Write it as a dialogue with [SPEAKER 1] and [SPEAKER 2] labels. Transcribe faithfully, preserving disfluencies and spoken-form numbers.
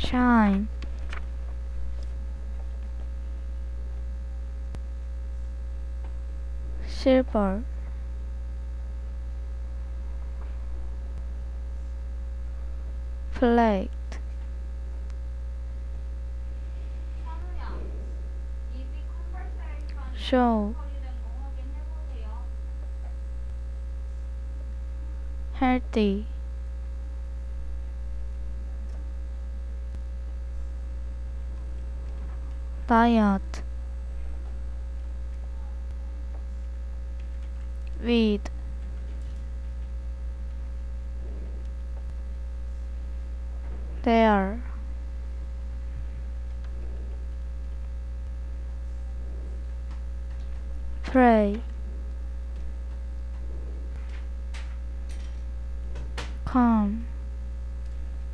[SPEAKER 1] shine, silver, plate, show, healthy, diet, weed, there, pray, come.